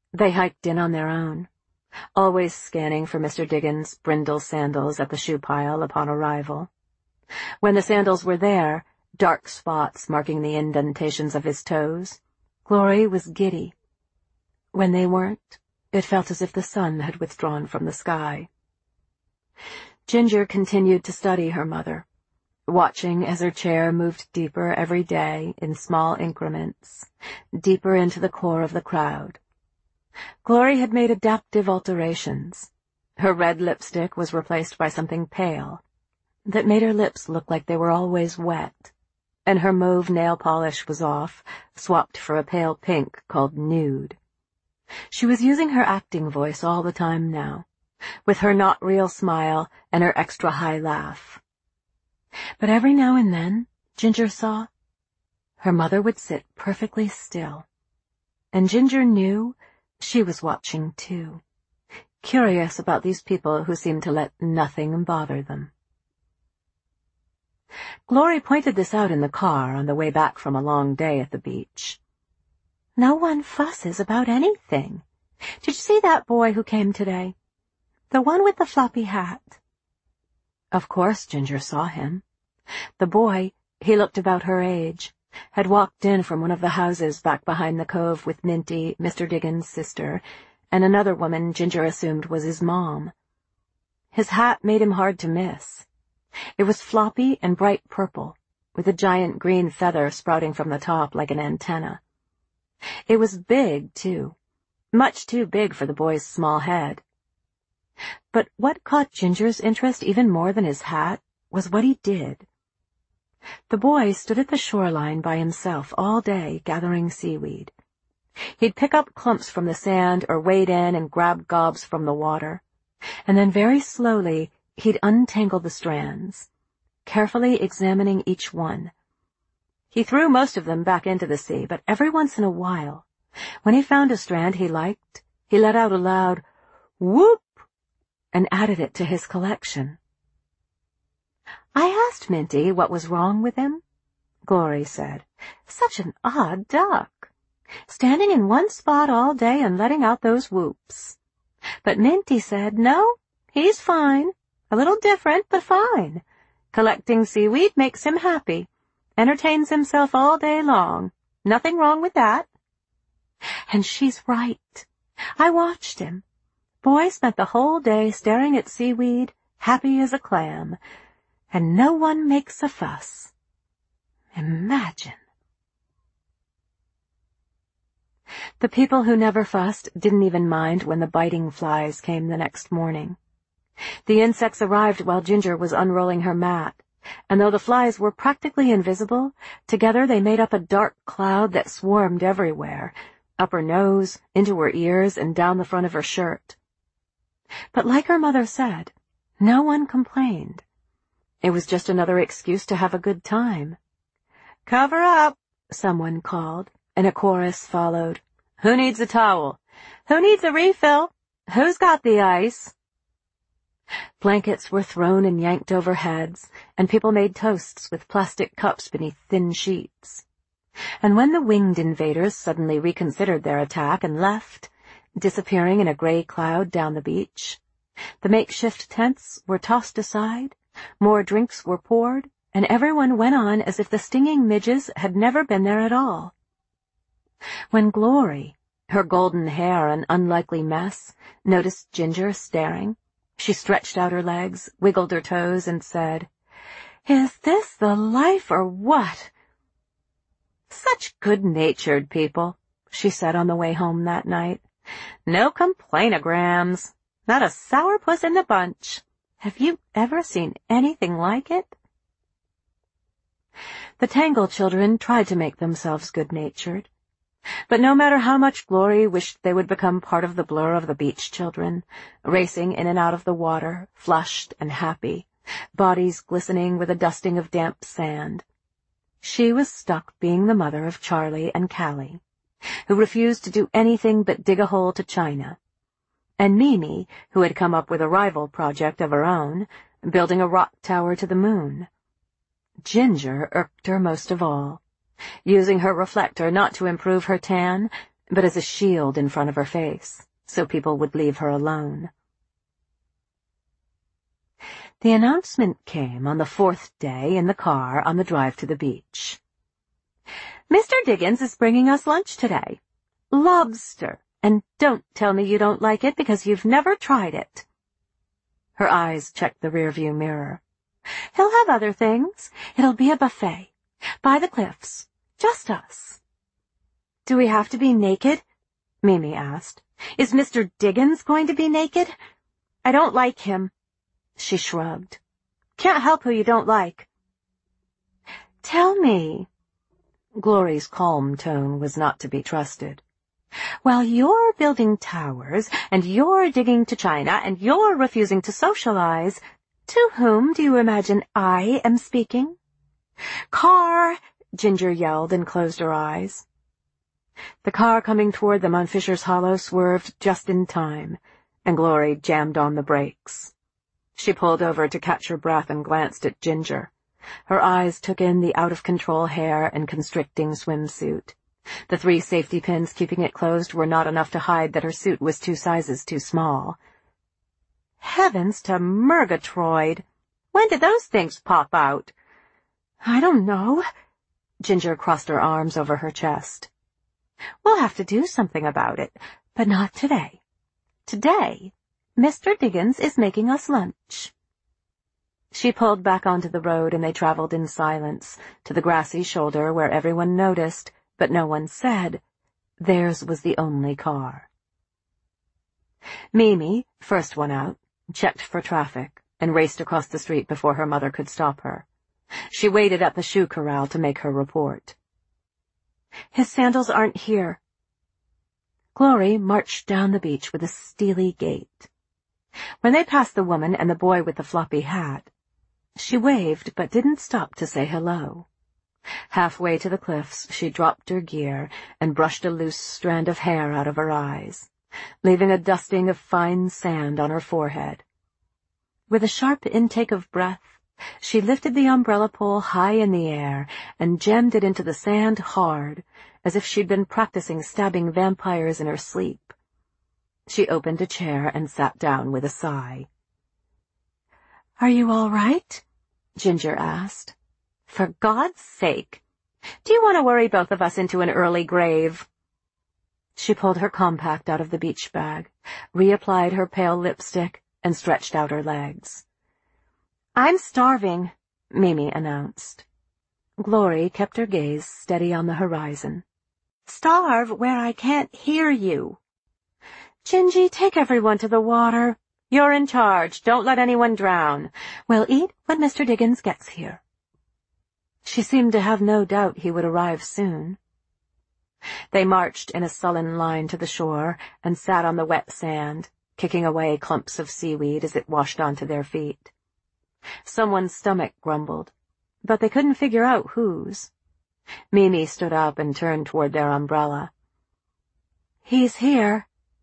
They hiked in on their own, always scanning for Mr. Diggins' brindle sandals at the shoe pile upon arrival. When the sandals were there, dark spots marking the indentations of his toes, Glory was giddy. When they weren't, it felt as if the sun had withdrawn from the sky. Ginger continued to study her mother, watching as her chair moved deeper every day in small increments, deeper into the core of the crowd. Glory had made adaptive alterations. Her red lipstick was replaced by something pale that made her lips look like they were always wet, and her mauve nail polish was off, swapped for a pale pink called nude. She was using her acting voice all the time now, with her not-real smile and her extra-high laugh. But every now and then, Ginger saw, her mother would sit perfectly still, and Ginger knew she was watching too, curious about these people who seemed to let nothing bother them. Glory pointed this out in the car on the way back from a long day at the beach. No one fusses about anything. Did you see that boy who came today? The one with the floppy hat. Of course Ginger saw him. The boy, he looked about her age, had walked in from one of the houses back behind the cove with Minty, Mr. Diggins' sister, and another woman Ginger assumed was his mom. His hat made him hard to miss. It was floppy and bright purple, with a giant green feather sprouting from the top like an antenna. It was big, too, much too big for the boy's small head. But what caught Ginger's interest even more than his hat was what he did. The boy stood at the shoreline by himself all day gathering seaweed. He'd pick up clumps from the sand or wade in and grab gobs from the water, and then very slowly he'd untangle the strands, carefully examining each one. He threw most of them back into the sea, but every once in a while, when he found a strand he liked, he let out a loud whoop and added it to his collection. I asked Minty what was wrong with him. Glory said, such an odd duck, standing in one spot all day and letting out those whoops. But Minty said, no, he's fine, a little different, but fine. Collecting seaweed makes him happy, entertains himself all day long, nothing wrong with that. And she's right. I watched him. Boy spent the whole day staring at seaweed, happy as a clam, and no one makes a fuss. Imagine. The people who never fussed didn't even mind when the biting flies came the next morning. The insects arrived while Ginger was unrolling her mat, and though the flies were practically invisible, together they made up a dark cloud that swarmed everywhere, up her nose, into her ears, and down the front of her shirt. But like her mother said, no one complained. It was just another excuse to have a good time. Cover up, someone called, and a chorus followed. Who needs a towel? Who needs a refill? Who's got the ice? Blankets were thrown and yanked over heads, and people made toasts with plastic cups beneath thin sheets. And when the winged invaders suddenly reconsidered their attack and left, disappearing in a gray cloud down the beach, the makeshift tents were tossed aside, more drinks were poured, and everyone went on as if the stinging midges had never been there at all. When Glory, her golden hair an unlikely mess, noticed Ginger staring, she stretched out her legs, wiggled her toes, and said, Is this the life or what? Such good-natured people, she said on the way home that night. No complainograms. Not a sourpuss in the bunch. Have you ever seen anything like it? The Tangle children tried to make themselves good-natured. But no matter how much Glory wished they would become part of the blur of the beach children, racing in and out of the water, flushed and happy, bodies glistening with a dusting of damp sand, she was stuck being the mother of Charlie and Callie, who refused to do anything but dig a hole to China, and Mimi, who had come up with a rival project of her own, building a rock tower to the moon. Ginger irked her most of all. Using her reflector not to improve her tan, but as a shield in front of her face, so people would leave her alone. The announcement came on the 4th day in the car on the drive to the beach. "Mr. Diggins is bringing us lunch today. Lobster, and don't tell me you don't like it because you've never tried it." Her eyes checked the rearview mirror. "He'll have other things. It'll be a buffet. By the cliffs. Just us." "Do we have to be naked?" Mimi asked. "Is Mr. Diggins going to be naked?" "I don't like him." She shrugged. "Can't help who you don't like." "Tell me." Glory's calm tone was not to be trusted. "While you're building towers, and you're digging to China, and you're refusing to socialize, to whom do you imagine I am speaking?" "Car!" Ginger yelled and closed her eyes. The car coming toward them on Fisher's Hollow swerved just in time, and Glory jammed on the brakes. She pulled over to catch her breath and glanced at Ginger. Her eyes took in the out-of-control hair and constricting swimsuit. The 3 safety pins keeping it closed were not enough to hide that her suit was 2 sizes too small. "Heavens to Murgatroyd! When did those things pop out?" "I don't know." Ginger crossed her arms over her chest. "We'll have to do something about it, but not today. Today, Mr. Diggins is making us lunch." She pulled back onto the road and they traveled in silence to the grassy shoulder where everyone noticed, but no one said, theirs was the only car. Mimi, first one out, checked for traffic and raced across the street before her mother could stop her. She waited at the shoe corral to make her report. "His sandals aren't here." Glory marched down the beach with a steely gait. When they passed the woman and the boy with the floppy hat, she waved but didn't stop to say hello. Halfway to the cliffs, she dropped her gear and brushed a loose strand of hair out of her eyes, leaving a dusting of fine sand on her forehead. With a sharp intake of breath, she lifted the umbrella pole high in the air and jammed it into the sand hard, as if she'd been practicing stabbing vampires in her sleep. She opened a chair and sat down with a sigh. "Are you all right?" Ginger asked. "For God's sake! Do you want to worry both of us into an early grave?" She pulled her compact out of the beach bag, reapplied her pale lipstick, and stretched out her legs. "I'm starving," Mimi announced. Glory kept her gaze steady on the horizon. "Starve where I can't hear you." "Gingy, take everyone to the water. You're in charge. Don't let anyone drown. We'll eat when Mr. Diggins gets here." She seemed to have no doubt he would arrive soon. They marched in a sullen line to the shore and sat on the wet sand, kicking away clumps of seaweed as it washed onto their feet. Someone's stomach grumbled, but they couldn't figure out whose. Mimi stood up and turned toward their umbrella. "He's here."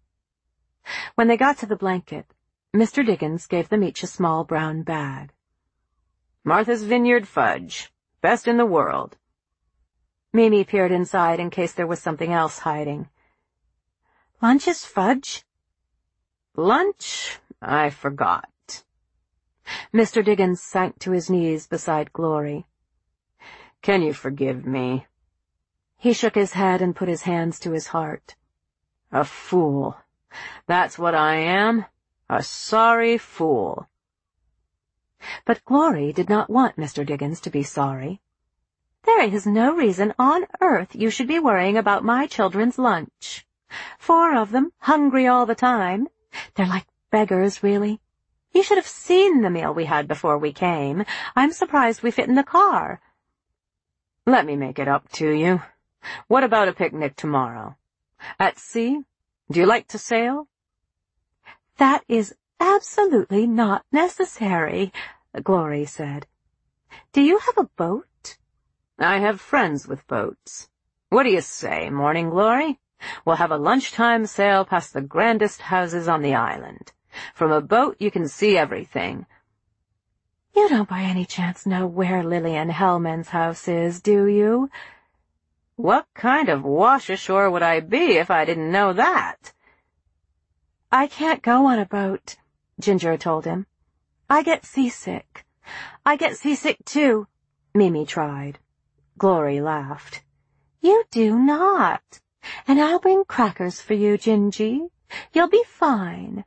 When they got to the blanket, Mr. Diggins gave them each a small brown bag. "Martha's Vineyard fudge. Best in the world." Mimi peered inside in case there was something else hiding. "Lunch is fudge?" "Lunch? I forgot." Mr. Diggins sank to his knees beside Glory. "Can you forgive me?" He shook his head and put his hands to his heart. "A fool. That's what I am. A sorry fool." But Glory did not want Mr. Diggins to be sorry. "There is no reason on earth you should be worrying about my children's lunch. 4 of them, hungry all the time. They're like beggars, really. You should have seen the meal we had before we came. I'm surprised we fit in the car." "Let me make it up to you. What about a picnic tomorrow? At sea? Do you like to sail?" "That is absolutely not necessary," Glory said. "Do you have a boat?" "I have friends with boats. What do you say, Morning Glory? We'll have a lunchtime sail past the grandest houses on the island. From a boat you can see everything." "You don't by any chance know where Lillian Hellman's house is, do you?"
What kind of wash-ashore would I be if I didn't know that?
I can't go on a boat, Ginger told him. I get seasick. I get seasick too, Mimi tried. Glory laughed. You do not. And I'll bring crackers for you, Gingy. You'll be fine.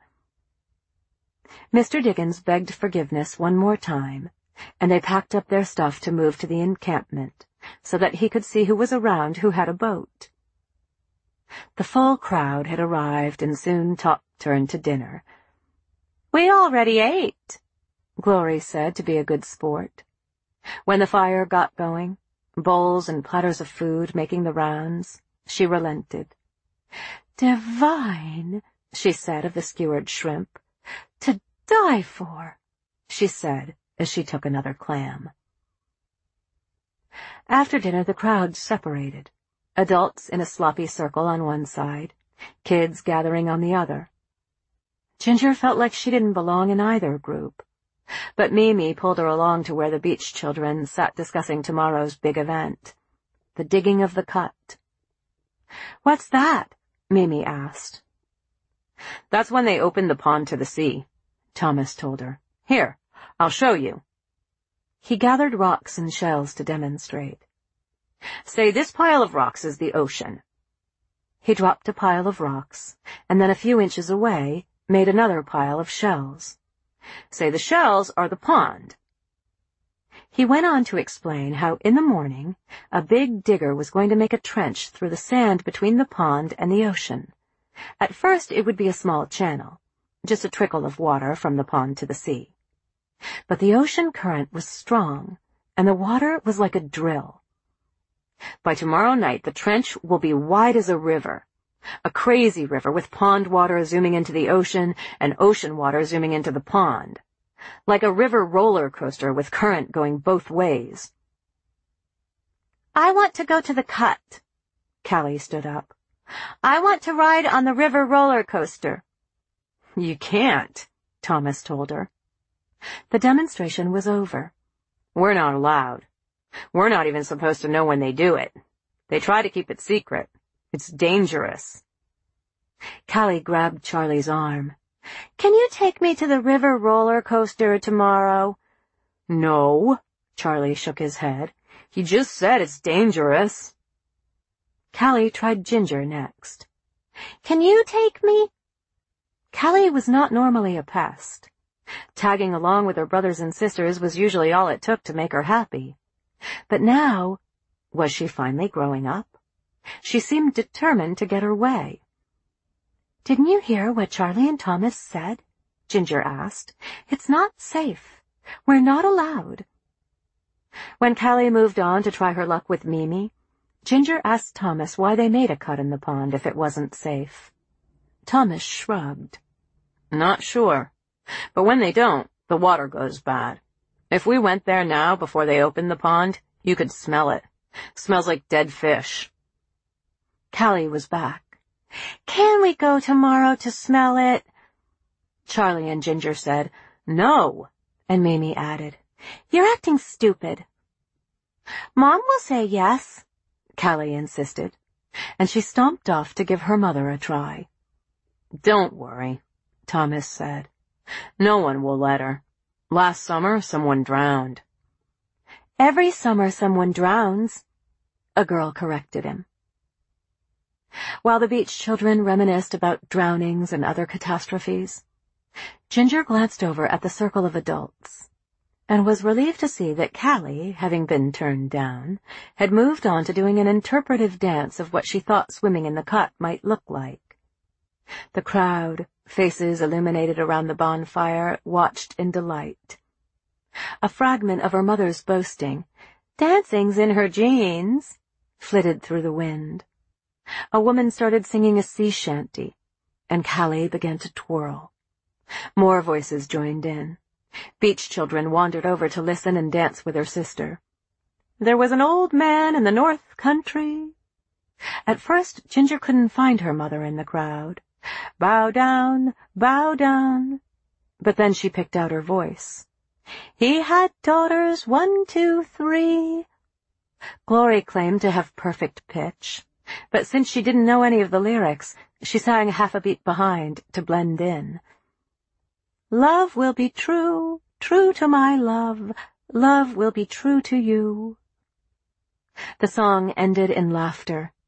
Mr. Dickens begged forgiveness one more time, and they packed up their stuff to move to the encampment, so that he could see who was around who had a boat. The full crowd had arrived, and soon Tot turned to dinner. We already ate, Glory said to be a good sport. When the fire got going, bowls and platters of food making the rounds, she relented. Divine, she said of the skewered shrimp. To die for, she said as she took another clam. After dinner the crowd separated, adults in a sloppy circle on one side, kids gathering on the other. Ginger felt like she didn't belong in either group, but Mimi pulled her along to where the beach children sat discussing tomorrow's big event, the digging of the cut. What's that? Mimi asked.
That's when they opened the pond to the sea, Thomas told her. Here, I'll show you.
He gathered rocks and shells to demonstrate.
Say this pile of rocks is the ocean.
He dropped a pile of rocks, and then a few inches away made another pile of shells.
Say the shells are the pond.
He went on to explain how in the morning a big digger was going to make a trench through the sand between the pond and the ocean. At first it would be a small channel, just a trickle of water from the pond to the sea. But the ocean current was strong, and the water was like a drill.
By tomorrow night the trench will be wide as a river. A crazy river with pond water zooming into the ocean and ocean water zooming into the pond. Like a river roller coaster with current going both ways.
I want to go to the cut. Callie stood up. I want to ride on the river roller coaster.
You can't, Thomas told her.
The demonstration was over.
We're not allowed. We're not even supposed to know when they do it. They try to keep it secret. It's dangerous.
Callie grabbed Charlie's arm. Can you take me to the river roller coaster tomorrow?
No, Charlie shook his head. He just said it's dangerous.
Callie tried Ginger next. Can you take me? Callie was not normally a pest. Tagging along with her brothers and sisters was usually all it took to make her happy. But now, was she finally growing up? She seemed determined to get her way. Didn't you hear what Charlie and Thomas said? Ginger asked. It's not safe. We're not allowed. When Callie moved on to try her luck with Mimi, Ginger asked Thomas why they made a cut in the pond if it wasn't safe. Thomas shrugged.
Not sure. But when they don't, the water goes bad. If we went there now before they opened the pond, you could smell it. Smells like dead fish.
Callie was back. Can we go tomorrow to smell it? Charlie and Ginger said, No, and Mimi added, You're acting stupid. Mom will say yes, Callie insisted, and she stomped off to give her mother a try.
Don't worry, Thomas said. No one will let her. Last summer, someone drowned.
Every summer someone drowns, a girl corrected him. While the beach children reminisced about drownings and other catastrophes, Ginger glanced over at the circle of adults and was relieved to see that Callie, having been turned down, had moved on to doing an interpretive dance of what she thought swimming in the cut might look like. The crowd, faces illuminated around the bonfire, watched in delight. A fragment of her mother's boasting, "Dancing's in her genes," flitted through the wind. A woman started singing a sea shanty, and Callie began to twirl. More voices joined in. Beach children wandered over to listen and dance with her sister. There was an old man in the north country. At first, Ginger couldn't find her mother in the crowd. Bow down, bow down. But then she picked out her voice. He had daughters 1, 2, 3.
Glory claimed to have perfect pitch, but since she didn't know any of the lyrics, she sang half a beat behind to blend in. Love will be true, true to my love, love will be true to you. The song ended in laughter,